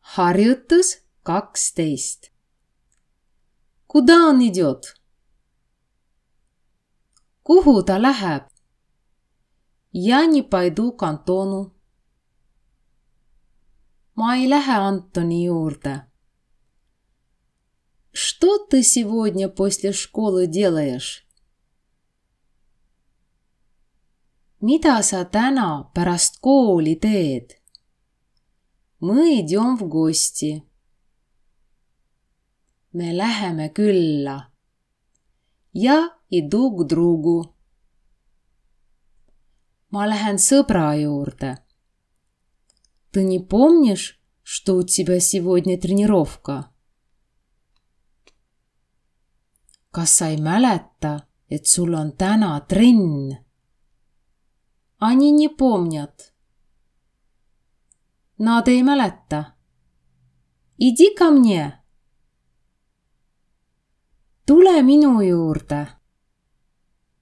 Harjutus 12. Куда он идет? Kuhu ta läheb? Я не пойду к Антону. Ma ei lähe Antoni juurde. Что ты сегодня после школы делаешь? Mida sa täna pärast kooli teed? Мы идем в гости. Me läheme külla. Я иду к другу. Ma lähen sõbra juurde. Ты не помнишь, что у тебя сегодня тренировка? Kas sa ei mäleta, et sul on täna trenn? Они не помнят. Nad ei mäleta. Иди ко мне. Tule minu juurde.